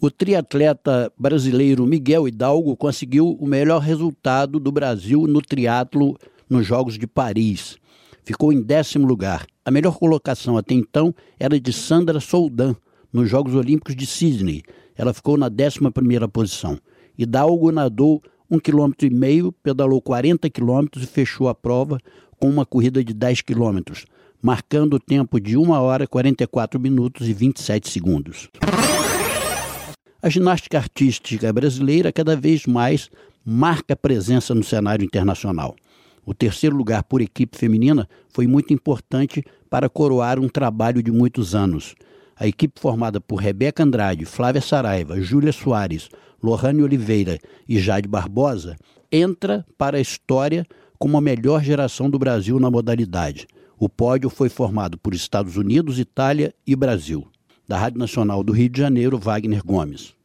O triatleta brasileiro Miguel Hidalgo conseguiu o melhor resultado do Brasil no triatlo nos Jogos de Paris. Ficou em 10º lugar. A melhor colocação até então era de Sandra Soldan, nos Jogos Olímpicos de Sydney. Ela ficou na 11ª posição. Hidalgo nadou 1,5 km, pedalou 40 km e fechou a prova com uma corrida de 10 km, marcando o tempo de 1 hora, 44 minutos e 27 segundos. A ginástica artística brasileira cada vez mais marca presença no cenário internacional. O 3º lugar por equipe feminina foi muito importante para coroar um trabalho de muitos anos. A equipe formada por Rebeca Andrade, Flávia Saraiva, Júlia Soares, Lohane Oliveira e Jade Barbosa entra para a história como a melhor geração do Brasil na modalidade. O pódio foi formado por Estados Unidos, Itália e Brasil. Da Rádio Nacional do Rio de Janeiro, Wagner Gomes.